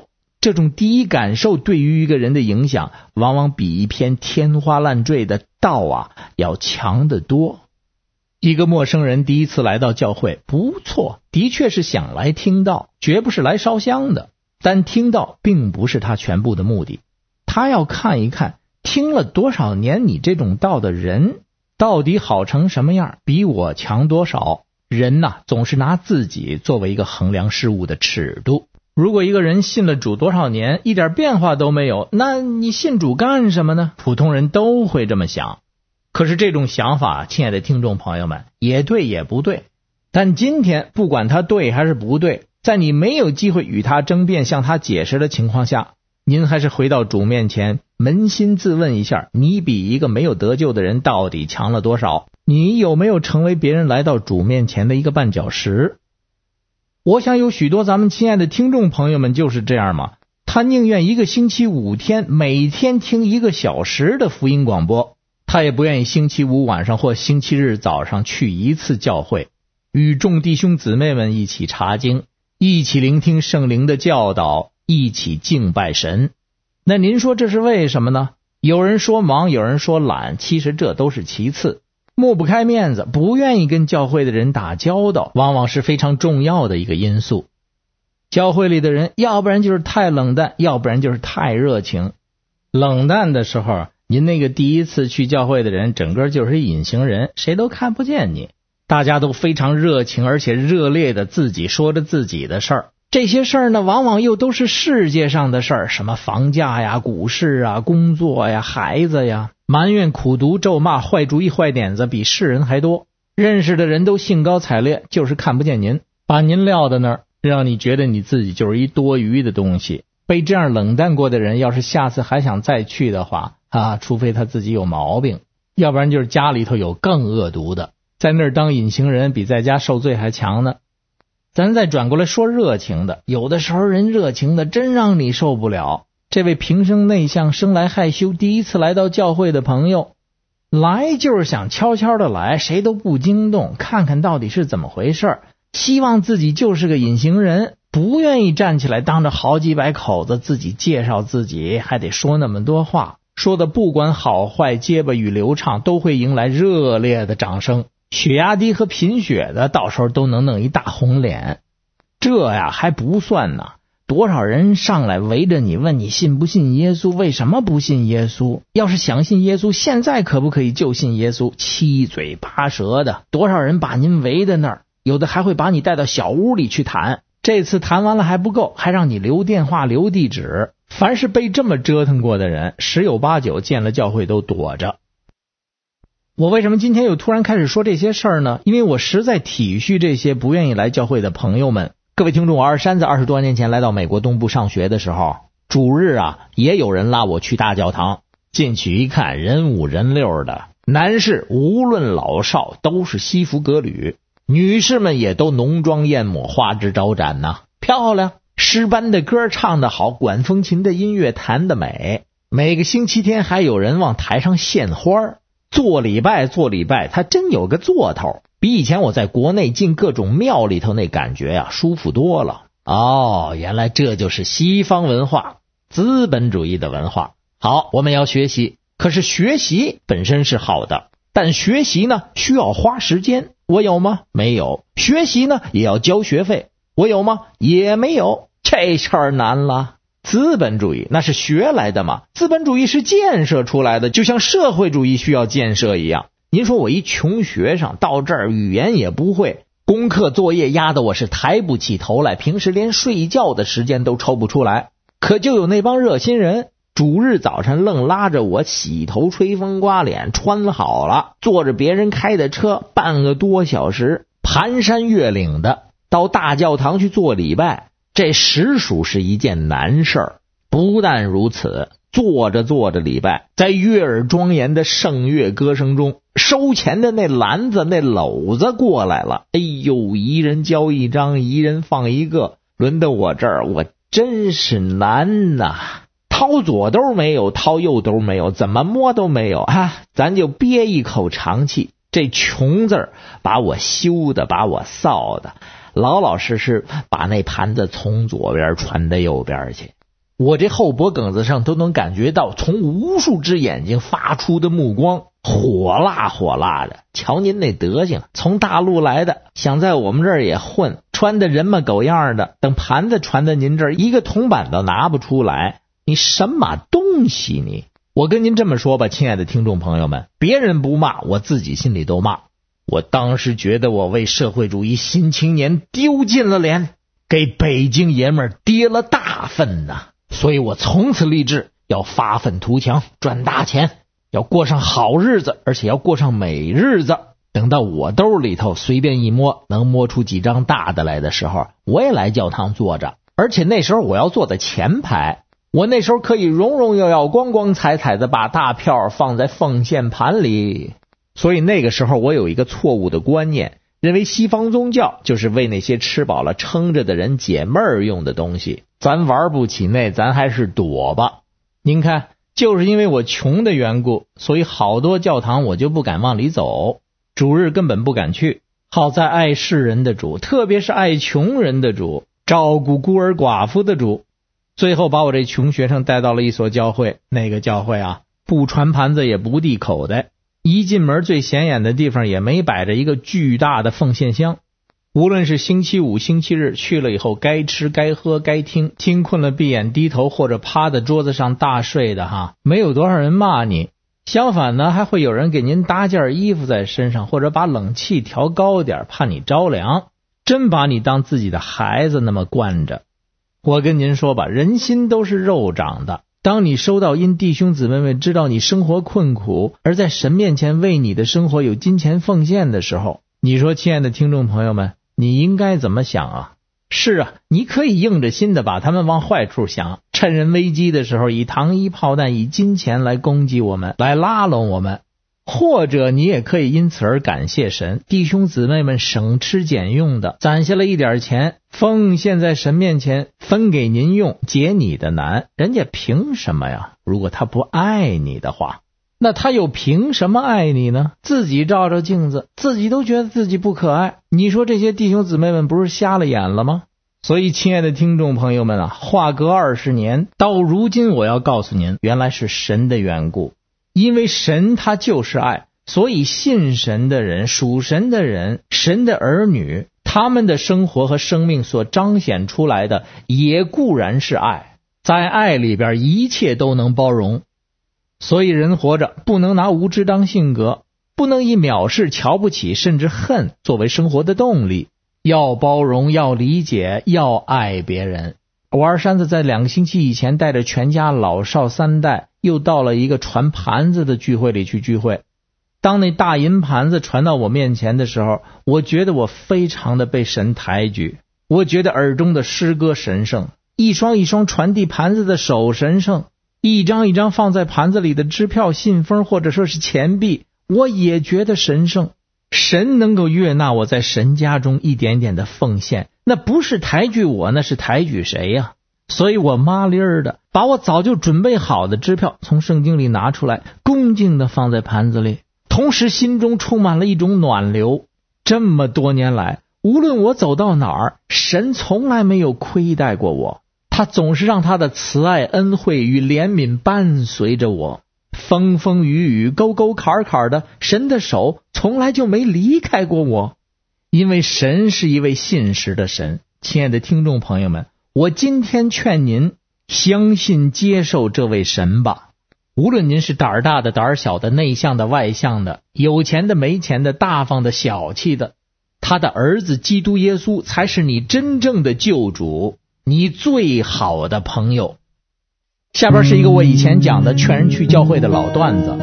这种第一感受对于一个人的影响，往往比一篇天花乱坠的道啊要强得多。一个陌生人第一次来到教会，不错，的确是想来听道，绝不是来烧香的。但听道并不是他全部的目的，他要看一看听了多少年你这种道的人到底好成什么样，比我强多少。人呐、啊，总是拿自己作为一个衡量事物的尺度。如果一个人信了主多少年，一点变化都没有，那你信主干什么呢？普通人都会这么想。可是这种想法，亲爱的听众朋友们，也对也不对。但今天不管他对还是不对，在你没有机会与他争辩向他解释的情况下，您还是回到主面前扪心自问一下，你比一个没有得救的人到底强了多少？你有没有成为别人来到主面前的一个绊脚石？我想有许多咱们亲爱的听众朋友们就是这样嘛，他宁愿一个星期五天每天听一个小时的福音广播，他也不愿意星期五晚上或星期日早上去一次教会，与众弟兄姊妹们一起查经，一起聆听圣灵的教导，一起敬拜神。那您说这是为什么呢？有人说忙，有人说懒，其实这都是其次。抹不开面子，不愿意跟教会的人打交道，往往是非常重要的一个因素。教会里的人要不然就是太冷淡，要不然就是太热情。冷淡的时候，您那个第一次去教会的人整个就是隐形人，谁都看不见你。大家都非常热情而且热烈的自己说着自己的事儿，这些事儿呢往往又都是世界上的事儿，什么房价呀、股市啊、工作呀、孩子呀，埋怨苦读咒骂坏主意坏点子比世人还多。认识的人都兴高采烈，就是看不见您，把您撂在那儿，让你觉得你自己就是一多余的东西。被这样冷淡过的人，要是下次还想再去的话啊，除非他自己有毛病，要不然就是家里头有更恶毒的，在那儿当隐形人比在家受罪还强呢。咱再转过来说热情的，有的时候人热情的真让你受不了。这位平生内向生来害羞第一次来到教会的朋友，来就是想悄悄的来，谁都不惊动，看看到底是怎么回事，希望自己就是个隐形人，不愿意站起来当着好几百口子自己介绍自己，还得说那么多话，说的不管好坏结巴与流畅，都会迎来热烈的掌声。血压低和贫血的到时候都能弄一大红脸。这呀还不算呢，多少人上来围着你问你信不信耶稣，为什么不信耶稣，要是想信耶稣现在可不可以就信耶稣，七嘴八舌的。多少人把您围在那儿，有的还会把你带到小屋里去谈，这次谈完了还不够，还让你留电话留地址。凡是被这么折腾过的人，十有八九见了教会都躲着。我为什么今天又突然开始说这些事儿呢？因为我实在体恤这些不愿意来教会的朋友们。各位听众，我二山子二十多年前来到美国东部上学的时候，主日啊也有人拉我去大教堂，进去一看，人五人六的，男士无论老少都是西服革履，女士们也都浓妆艳抹，花枝招展呐、啊，漂亮。诗班的歌唱得好，管风琴的音乐弹得美，每个星期天还有人往台上献花。做礼拜做礼拜，他真有个做头，比以前我在国内进各种庙里头那感觉呀、啊、舒服多了。哦，原来这就是西方文化，资本主义的文化。好，我们要学习，可是学习本身是好的，但学习呢需要花时间，我有吗？没有。学习呢也要交学费，我有吗？也没有。这事儿难了。资本主义那是学来的嘛，资本主义是建设出来的，就像社会主义需要建设一样。您说我一穷学生到这儿语言也不会，功课作业压得我是抬不起头来，平时连睡觉的时间都抽不出来。可就有那帮热心人，主日早晨愣拉着我洗头吹风刮脸，穿好了，坐着别人开的车半个多小时，盘山越岭的到大教堂去做礼拜。这实属是一件难事儿。不但如此，做着做着礼拜，在悦耳庄严的圣乐歌声中，收钱的那篮子那篓子过来了，哎呦，一人交一张，一人放一个，轮到我这儿，我真是难呐、啊！掏左兜没有，掏右兜没有，怎么摸都没有啊！咱就憋一口长气。这穷字儿把我羞的，把我臊的，老老实实把那盘子从左边传到右边去。 我这后脖梗子上都能感觉到从无数只眼睛发出的目光，火辣火辣的。瞧您那德行，从大陆来的，想在我们这儿也混，穿的人模狗样的，等盘子传到您这儿，一个铜板都拿不出来，你什么东西你？我跟您这么说吧，亲爱的听众朋友们，别人不骂，我自己心里都骂。我当时觉得我为社会主义新青年丢尽了脸，给北京爷们儿跌了大分呐。所以我从此立志要发愤图强，赚大钱，要过上好日子，而且要过上美日子。等到我兜里头随便一摸，能摸出几张大的来的时候，我也来教堂坐着，而且那时候我要坐在前排，我那时候可以荣荣耀耀、光光彩彩的把大票放在奉献盘里。所以那个时候我有一个错误的观念，认为西方宗教就是为那些吃饱了撑着的人解闷儿用的东西，咱玩不起那，咱还是躲吧。您看，就是因为我穷的缘故，所以好多教堂我就不敢往里走，主日根本不敢去。好在爱世人的主，特别是爱穷人的主，照顾孤儿寡妇的主，最后把我这穷学生带到了一所教会。那个教会啊，不传盘子也不递口袋，一进门最显眼的地方也没摆着一个巨大的奉献箱。无论是星期五星期日去了以后，该吃该喝该听，听困了闭眼低头，或者趴在桌子上大睡的哈，没有多少人骂你。相反呢，还会有人给您搭件衣服在身上，或者把冷气调高点，怕你着凉，真把你当自己的孩子那么惯着。我跟您说吧，人心都是肉长的，当你收到因弟兄姊妹们知道你生活困苦，而在神面前为你的生活有金钱奉献的时候，你说亲爱的听众朋友们，你应该怎么想啊？是啊，你可以硬着心的把他们往坏处想，趁人危机的时候以糖衣炮弹以金钱来攻击我们，来拉拢我们。或者你也可以因此而感谢神，弟兄姊妹们省吃俭用的攒下了一点钱，奉献在神面前，分给您用，解你的难。人家凭什么呀？如果他不爱你的话，那他又凭什么爱你呢？自己照照镜子，自己都觉得自己不可爱，你说这些弟兄姊妹们不是瞎了眼了吗？所以亲爱的听众朋友们啊，话隔二十年，到如今我要告诉您，原来是神的缘故。因为神他就是爱，所以信神的人、属神的人、神的儿女，他们的生活和生命所彰显出来的也固然是爱。在爱里边一切都能包容。所以人活着不能拿无知当性格，不能以藐视、瞧不起甚至恨作为生活的动力，要包容，要理解，要爱别人。我二山子在两个星期以前带着全家老少三代又到了一个传盘子的聚会里去聚会。当那大银盘子传到我面前的时候，我觉得我非常的被神抬举，我觉得耳中的诗歌神圣，一双一双传递盘子的手神圣，一张一张放在盘子里的支票、信封或者说是钱币，我也觉得神圣。神能够悦纳我在神家中一点点的奉献，那不是抬举我，那是抬举谁呀？所以我麻利儿的把我早就准备好的支票从圣经里拿出来，恭敬的放在盘子里，同时心中充满了一种暖流。这么多年来，无论我走到哪儿，神从来没有亏待过我，他总是让他的慈爱、恩惠与怜悯伴随着我。风风雨雨、沟沟坎坎的，神的手从来就没离开过我。因为神是一位信实的神。亲爱的听众朋友们，我今天劝您相信接受这位神吧。无论您是胆儿大的、胆儿小的、内向的、外向的、有钱的、没钱的、大方的、小气的，他的儿子基督耶稣才是你真正的救主，你最好的朋友。下边是一个我以前讲的劝人去教会的老段子。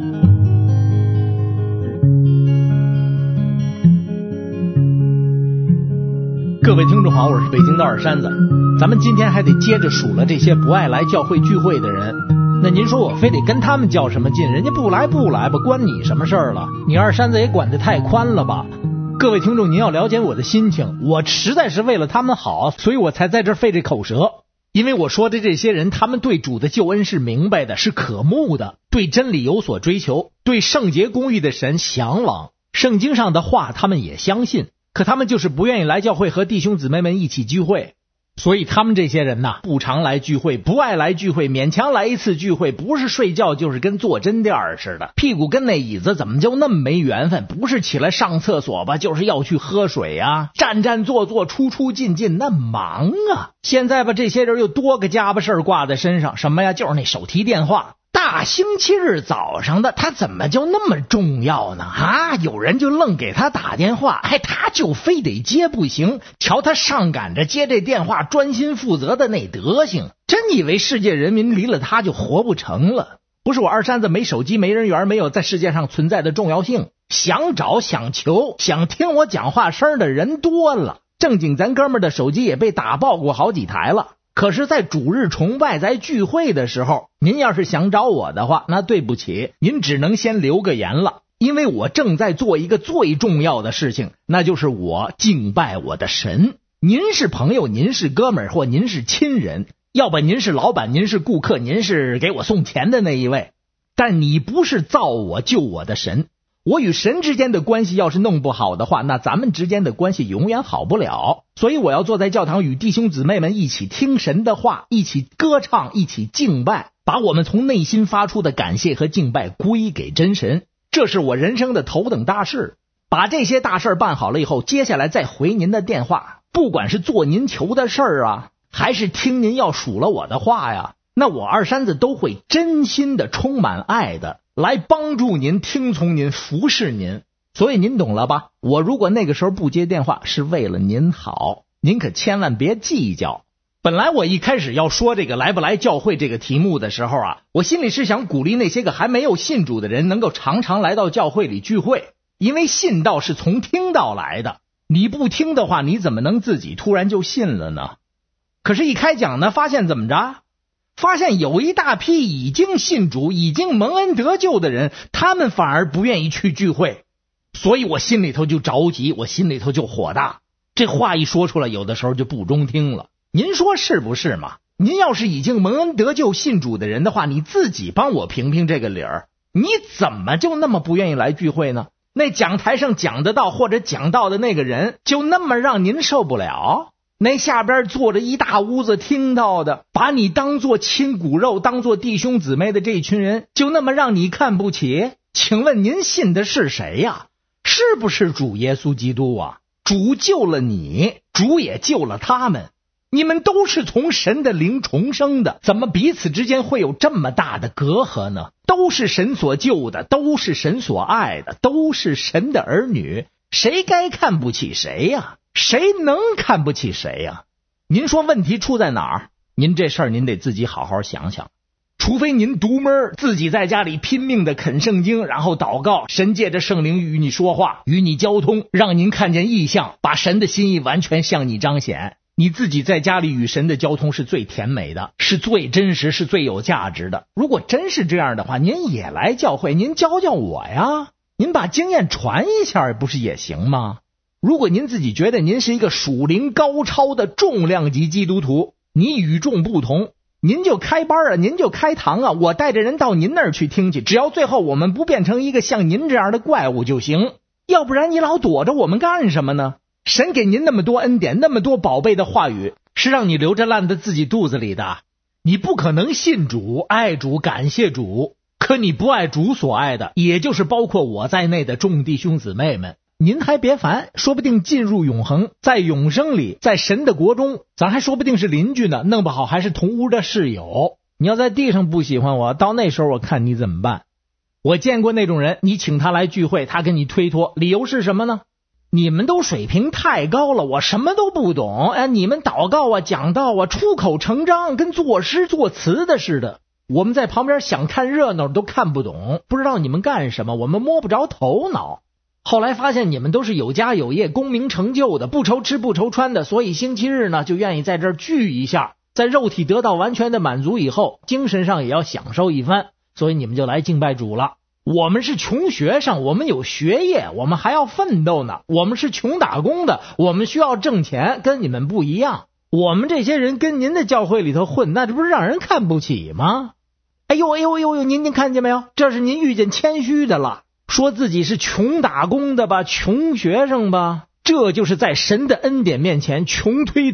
各位听众好，我是北京的二山子。咱们今天还得接着数了这些不爱来教会聚会的人。那您说我非得跟他们较什么劲？人家不来不来吧，关你什么事儿了？你二山子也管得太宽了吧？各位听众，您要了解我的心情，我实在是为了他们好，所以我才在这儿费这口舌。因为我说的这些人，他们对主的救恩是明白的，是渴慕的，对真理有所追求，对圣洁公义的神向往，圣经上的话他们也相信，可他们就是不愿意来教会和弟兄姊妹们一起聚会。 所以他们这些人呐，不常来聚会，不爱来聚会，勉强来一次聚会，不是睡觉就是跟坐针垫似的，屁股跟那椅子怎么就那么没缘分？不是起来上厕所吧，就是要去喝水啊，站站坐坐，出出进进，那忙啊！现在吧，这些人又多个家巴事儿挂在身上，什么呀？就是那手提电话。大星期日早上的，他怎么就那么重要呢？啊，有人就愣给他打电话，哎，他就非得接不行。瞧他上赶着接这电话，专心负责的那德行，真以为世界人民离了他就活不成了？不是我二山子没手机、没人缘、没有在世界上存在的重要性，想找、想求、想听我讲话声的人多了。正经咱哥们儿的手机也被打爆过好几台了。可是在主日崇拜在聚会的时候，您要是想找我的话，那对不起，您只能先留个言了，因为我正在做一个最重要的事情，那就是我敬拜我的神。您是朋友，您是哥们儿，或您是亲人，要不您是老板，您是顾客，您是给我送钱的那一位，但你不是造我救我的神。我与神之间的关系要是弄不好的话，那咱们之间的关系永远好不了。所以我要坐在教堂与弟兄姊妹们一起听神的话，一起歌唱，一起敬拜，把我们从内心发出的感谢和敬拜归给真神。这是我人生的头等大事。把这些大事办好了以后，接下来再回您的电话，不管是做您求的事儿啊，还是听您要数了我的话呀，那我二山子都会真心的、充满爱的来帮助您、听从您、服侍您。所以您懂了吧？我如果那个时候不接电话，是为了您好，您可千万别计较。本来我一开始要说这个来不来教会这个题目的时候啊，我心里是想鼓励那些个还没有信主的人能够常常来到教会里聚会，因为信道是从听道来的，你不听的话，你怎么能自己突然就信了呢？可是一开讲呢，发现怎么着？发现有一大批已经信主、已经蒙恩得救的人，他们反而不愿意去聚会，所以我心里头就着急，我心里头就火大。这话一说出来，有的时候就不中听了。您说是不是嘛？您要是已经蒙恩得救信主的人的话，你自己帮我评评这个理儿，你怎么就那么不愿意来聚会呢？那讲台上讲得到或者讲到的那个人，就那么让您受不了？那下边坐着一大屋子听到的，把你当作亲骨肉，当作弟兄姊妹的这群人，就那么让你看不起？请问您信的是谁呀？是不是主耶稣基督啊？主救了你，主也救了他们，你们都是从神的灵重生的，怎么彼此之间会有这么大的隔阂呢？都是神所救的，都是神所爱的，都是神的儿女，谁该看不起谁呀？谁能看不起谁呀？您说问题出在哪儿？您这事儿您得自己好好想想。除非您独门自己在家里拼命的啃圣经，然后祷告，神借着圣灵与你说话，与你交通，让您看见异象，把神的心意完全向你彰显。你自己在家里与神的交通是最甜美的，是最真实，是最有价值的。如果真是这样的话，您也来教会，您教教我呀，您把经验传一下不是也行吗？如果您自己觉得您是一个属灵高超的重量级基督徒，你与众不同，您就开班啊，您就开堂啊，我带着人到您那儿去听去，只要最后我们不变成一个像您这样的怪物就行。要不然你老躲着我们干什么呢？神给您那么多恩典，那么多宝贝的话语，是让你留着烂在自己肚子里的。你不可能信主、爱主、感谢主，可你不爱主所爱的，也就是包括我在内的众弟兄姊妹们，您还别烦，说不定进入永恒，在永生里，在神的国中，咱还说不定是邻居呢，弄不好还是同屋的室友。你要在地上不喜欢我，到那时候我看你怎么办。我见过那种人，你请他来聚会，他跟你推脱，理由是什么呢？你们都水平太高了，我什么都不懂。哎，你们祷告啊、讲道啊，出口成章，跟作诗作词的似的。我们在旁边想看热闹都看不懂，不知道你们干什么，我们摸不着头脑。后来发现你们都是有家有业、功名成就的，不愁吃不愁穿的，所以星期日呢就愿意在这儿聚一下，在肉体得到完全的满足以后，精神上也要享受一番，所以你们就来敬拜主了。我们是穷学生，我们有学业，我们还要奋斗呢，我们是穷打工的，我们需要挣钱，跟你们不一样。我们这些人跟您的教会里头混，那这不是让人看不起吗？哎呦哎呦哎呦，您您看见没有？这是您遇见谦虚的了，说自己是穷打工的吧，穷学生吧，这就是在神的恩典面前穷推脱。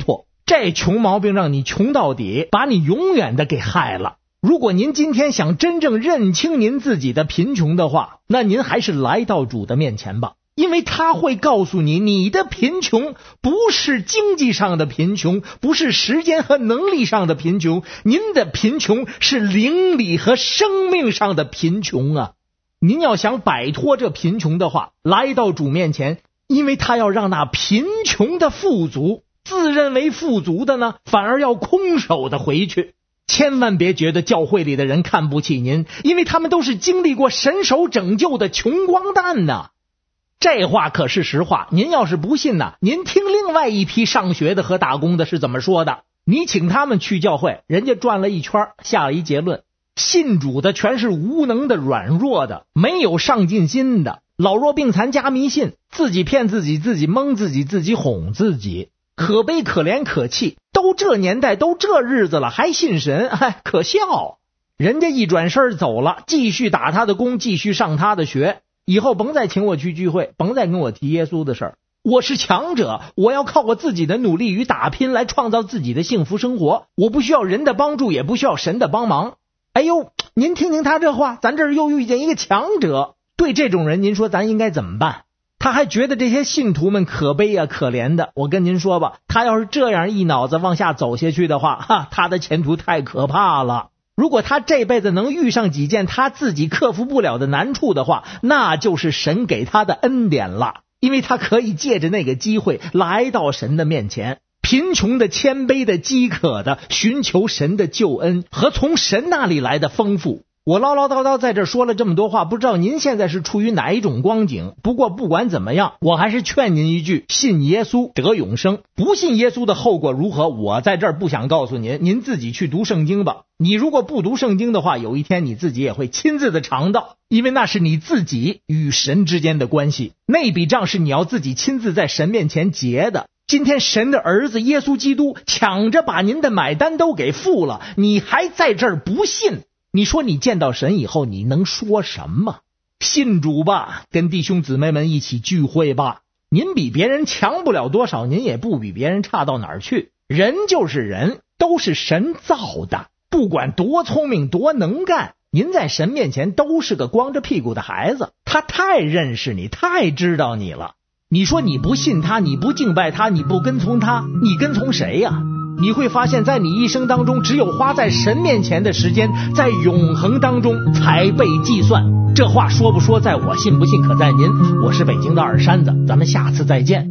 这穷毛病让你穷到底，把你永远的给害了。如果您今天想真正认清您自己的贫穷的话，那您还是来到主的面前吧，因为他会告诉你，你的贫穷不是经济上的贫穷，不是时间和能力上的贫穷，您的贫穷是灵里和生命上的贫穷啊。您要想摆脱这贫穷的话，来到主面前，因为他要让那贫穷的富足，自认为富足的呢，反而要空手的回去。千万别觉得教会里的人看不起您，因为他们都是经历过神手拯救的穷光蛋呢。这话可是实话，您要是不信呢，您听另外一批上学的和打工的是怎么说的。你请他们去教会，人家转了一圈，下了一结论，信主的全是无能的、软弱的，没有上进心的，老弱病残加迷信，自己骗自己，自己蒙自己，自己哄自己，可悲可怜可气。都这年代，都这日子了，还信神，哎，可笑。人家一转身走了，继续打他的工，继续上他的学，以后甭再请我去聚会，甭再跟我提耶稣的事儿。我是强者，我要靠我自己的努力与打拼来创造自己的幸福生活，我不需要人的帮助，也不需要神的帮忙。哎呦，您听听他这话，咱这儿又遇见一个强者。对这种人，您说咱应该怎么办？他还觉得这些信徒们可悲啊可怜的。我跟您说吧，他要是这样一脑子往下走下去的话，哈，他的前途太可怕了。如果他这辈子能遇上几件他自己克服不了的难处的话，那就是神给他的恩典了，因为他可以借着那个机会来到神的面前，贫穷的、谦卑的、饥渴的，寻求神的救恩和从神那里来的丰富。我唠唠叨叨在这说了这么多话，不知道您现在是处于哪一种光景。不过不管怎么样，我还是劝您一句，信耶稣得永生，不信耶稣的后果如何，我在这儿不想告诉您，您自己去读圣经吧。你如果不读圣经的话，有一天你自己也会亲自的尝到，因为那是你自己与神之间的关系，那笔账是你要自己亲自在神面前结的。今天神的儿子耶稣基督抢着把您的买单都给付了，你还在这儿不信，你说你见到神以后你能说什么？信主吧，跟弟兄姊妹们一起聚会吧。您比别人强不了多少，您也不比别人差到哪儿去。人就是人，都是神造的，不管多聪明多能干，您在神面前都是个光着屁股的孩子。他太认识你，太知道你了。你说你不信他，你不敬拜他，你不跟从他，你跟从谁呀？你会发现在你一生当中，只有花在神面前的时间，在永恒当中才被计算。这话说不说在我，信不信可在您。我是北京的二山子，咱们下次再见。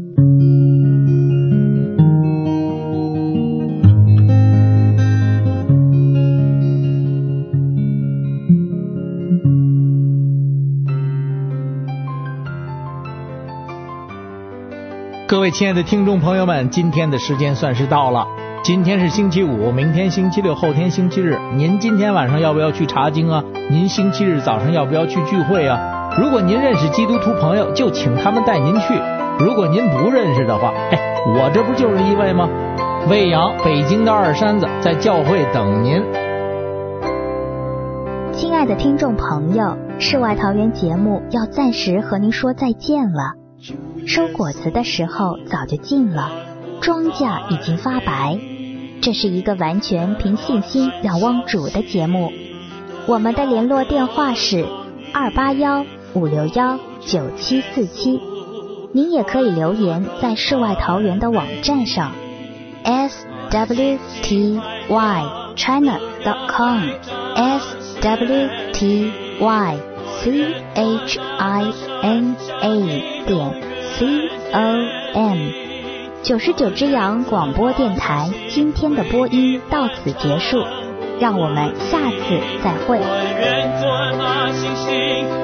各位亲爱的听众朋友们，今天的时间算是到了。今天是星期五，明天星期六，后天星期日。您今天晚上要不要去查经啊？您星期日早上要不要去聚会啊？如果您认识基督徒朋友，就请他们带您去。如果您不认识的话，哎，我这不就是一位吗？魏阳，北京的二山子，在教会等您。 亲爱的听众朋友，世外桃源节目要暂时和您说再见了。收果子的时候早就近了，庄稼已经发白。这是一个完全凭信心仰望主的节目。我们的联络电话是二八幺五六幺九七四七，您也可以留言在世外桃源的网站上 s w t y china dot com s w t y c h i n a 点 c o m。九十九只羊广播电台今天的播音到此结束，让我们下次再会。